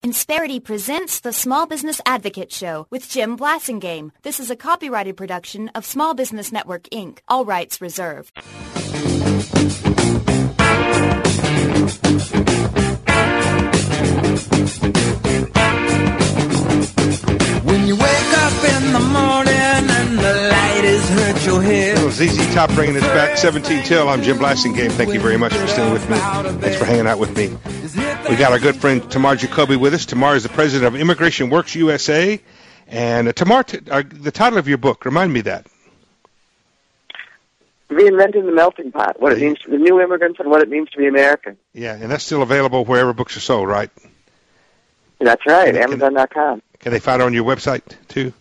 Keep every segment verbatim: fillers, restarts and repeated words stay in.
Insperity presents the Small Business Advocate Show with Jim Blasingame. This is a copyrighted production of Small Business Network, Incorporated. All rights reserved. When you wake up in the morning and the light has hurt your head. Little Z Z Top bringing us back, seventeen till. I'm Jim Blasingame. Thank you very much for staying with me. Thanks for hanging out with me. We got our good friend Tamar Jacoby with us. Tamar is the president of Immigration Works U S A. And uh, Tamar, t- uh, the title of your book, remind me that. Reinventing the Melting Pot, what it means to the new immigrants and what it means to be American. Yeah, and that's still available wherever books are sold, right? That's right, Can, Amazon dot com. Can they find it on your website, too?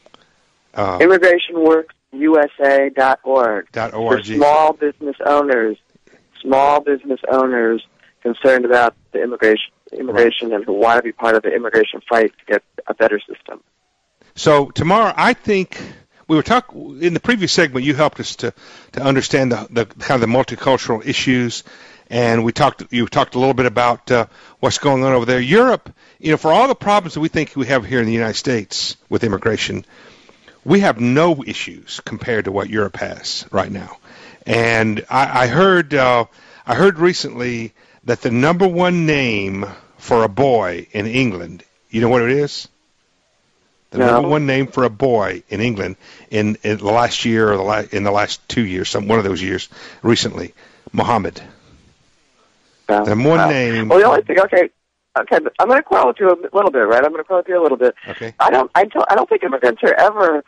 Uh, Immigration Works U S A dot org. Dot org. For small business owners, small business owners concerned about the immigration, immigration right. and who want to be part of the immigration fight to get a better system. So, Tamar, I think we were talking in the previous segment. You helped us to, to understand the, the kind of the multicultural issues, and we talked. You talked a little bit about uh, what's going on over there. Europe, you know, for all the problems that we think we have here in the United States with immigration, we have no issues compared to what Europe has right now. And I, I heard, uh, I heard recently that the number one name for a boy in England, you know what it is? The no. number one name for a boy in England in, in the last year or the la- in the last two years, some one of those years recently, Muhammad. Wow. The number one wow. name. Well, the only thing, okay, okay, but I'm going to quell with you a little bit, right? I'm going to quell with you a little bit. Okay. I don't, I don't, I don't think immigrants are ever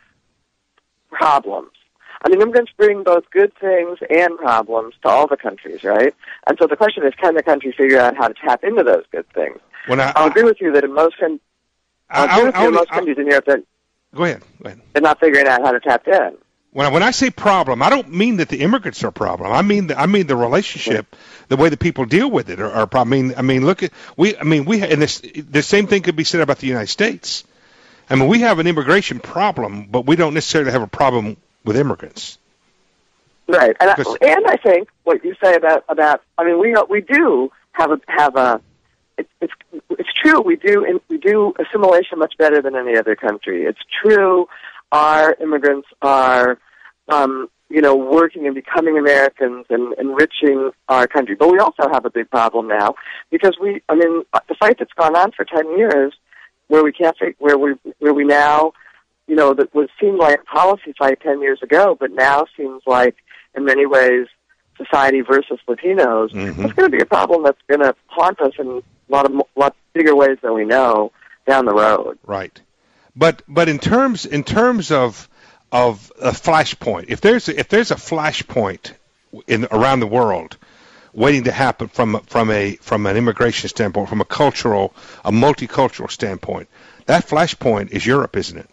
problems. I mean, immigrants bring both good things and problems to all the countries, right? And so the question is, can the country figure out how to tap into those good things? When I, I'll agree with you that in most, con- I'll I, agree with I, you in I, most I, countries in Europe that go ahead. Go ahead. they're not figuring out how to tap in. When I, when I say problem, I don't mean that the immigrants are a problem. I mean the, I mean the relationship, the way the people deal with it are, are a problem. I mean, I mean, look at we. I mean, we and this the same thing could be said about the United States. I mean, we have an immigration problem, but we don't necessarily have a problem with immigrants. Right, and I, and I think what you say about about I mean, we we do have a have a it, it's it's true we do we do assimilation much better than any other country. It's true. Our immigrants are, um, you know, working and becoming Americans and enriching our country. But we also have a big problem now because we, I mean, the fight that's gone on for ten years, where we can't, where we, where we now, you know, that was seemed like a policy fight ten years ago, but now seems like, in many ways, society versus Latinos. Mm-hmm. It's going to be a problem that's going to haunt us in a lot of lot bigger ways than we know down the road. Right. But but in terms in terms of of a flashpoint, if there's a, if there's a flashpoint in around the world waiting to happen from from a from an immigration standpoint, from a cultural, a multicultural standpoint, that flashpoint is Europe, isn't it?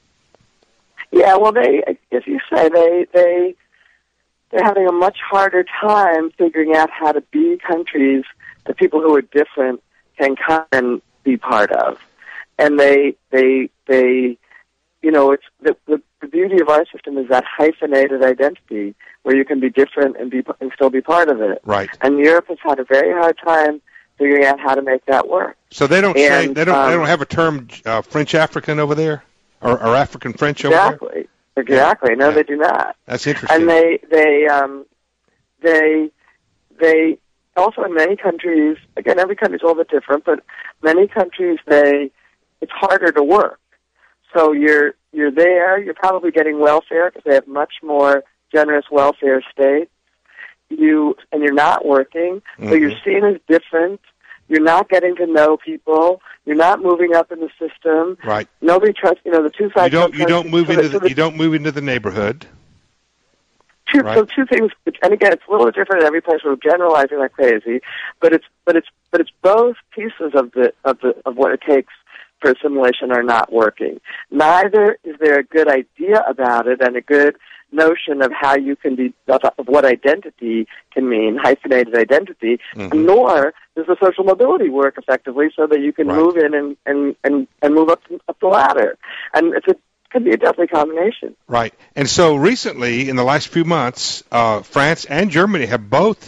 Yeah. Well, they, as you say, they they they're having a much harder time figuring out how to be countries that people who are different can come and be part of. And they, they, they, you know, it's the, the, the beauty of our system is that hyphenated identity where you can be different and be and still be part of it. Right. And Europe has had a very hard time figuring out how to make that work. So they don't and, say they don't um, they don't have a term uh, French African over there, or, or African French exactly, over there. Exactly. No, yeah. they do not. That's interesting. And they they um they they also in many countries, again, every country is a little bit different, but many countries they it's harder to work. So you're you're there. You're probably getting welfare because they have much more generous welfare states. You and you're not working, mm-hmm. so you're seen as different. You're not getting to know people. You're not moving up in the system. Right. Nobody trusts. You know, the two sides. You don't. You don't move into the, the. You don't move into the neighborhood. Two, right. So two things, and again, it's a little different in every place. We're generalizing like crazy, but it's but it's but it's both pieces of the of the of what it takes for assimilation are not working. Neither is there a good idea about it and a good notion of how you can be, of what identity can mean, hyphenated identity, mm-hmm. nor does the social mobility work effectively so that you can right. move in and, and, and, and move up, up the ladder. And it's a, it can be a deadly combination. Right. And so recently, in the last few months, uh, France and Germany have both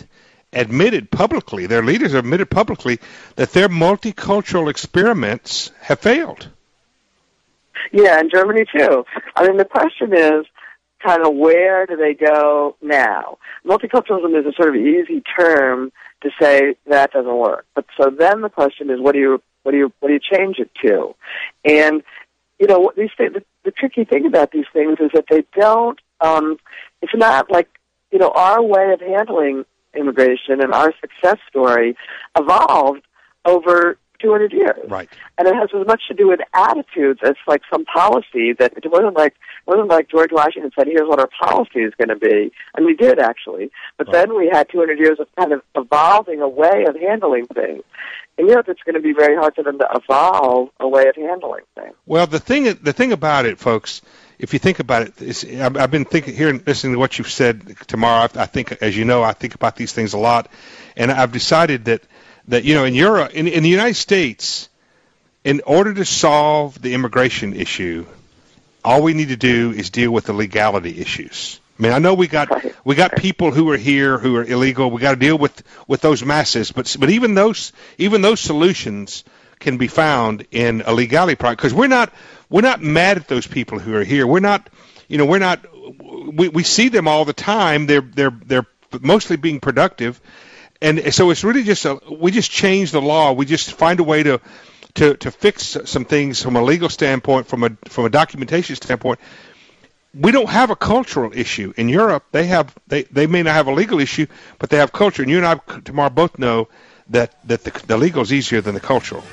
admitted publicly, their leaders have admitted publicly that their multicultural experiments have failed. Yeah, in Germany too. I mean, the question is kind of where do they go now? Multiculturalism is a sort of easy term to say that doesn't work. But so then the question is, what do you what do you what do you change it to? And you know, these things, the, the tricky thing about these things is that they don't. Um, it's not like you know our way of handling immigration and our success story evolved over two hundred years. Right. And it has as much to do with attitudes as like some policy that it wasn't like it wasn't like George Washington said, here's what our policy is going to be. And we did actually. But right. then we had two hundred years of kind of evolving a way of handling things. In Europe, it's going to be very hard for them to evolve a way of handling things. Well, the thing the thing about it, folks, if you think about it, is, I've, I've been thinking here and listening to what you've said tomorrow. I, I think, as you know, I think about these things a lot, and I've decided that that you know, in Europe, in, in the United States, in order to solve the immigration issue, all we need to do is deal with the legality issues. I mean, I know we got we got people who are here who are illegal. We got to deal with, with those masses, but but even those even those solutions can be found in a legality project, because we're not we're not mad at those people who are here. We're not, you know, we're not. We, we see them all the time. They're they're they're mostly being productive, and so it's really just a we just change the law. We just find a way to to to fix some things from a legal standpoint, from a from a documentation standpoint. We don't have a cultural issue in Europe. They have they, they may not have a legal issue, but they have culture. And you and I tomorrow both know that that the, the legal is easier than the cultural.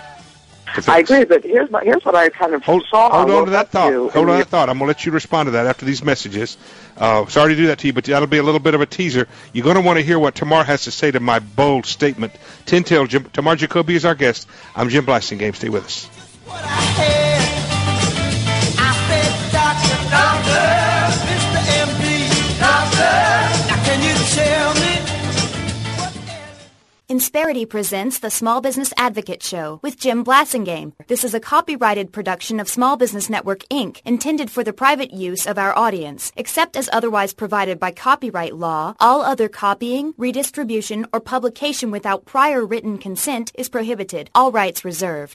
I agree, but here's my, here's what I kind of hold, saw. Hold on to that thought. Hold on to that thought. I'm going to let you respond to that after these messages. Uh, sorry to do that to you, but that'll be a little bit of a teaser. You're going to want to hear what Tamar has to say to my bold statement. Tintel, Jim, Tamar Jacoby is our guest. I'm Jim Blasingame. Stay with us. Insperity presents the Small Business Advocate Show with Jim Blasingame. This is a copyrighted production of Small Business Network, Incorporated, intended for the private use of our audience. Except as otherwise provided by copyright law, all other copying, redistribution, or publication without prior written consent is prohibited. All rights reserved.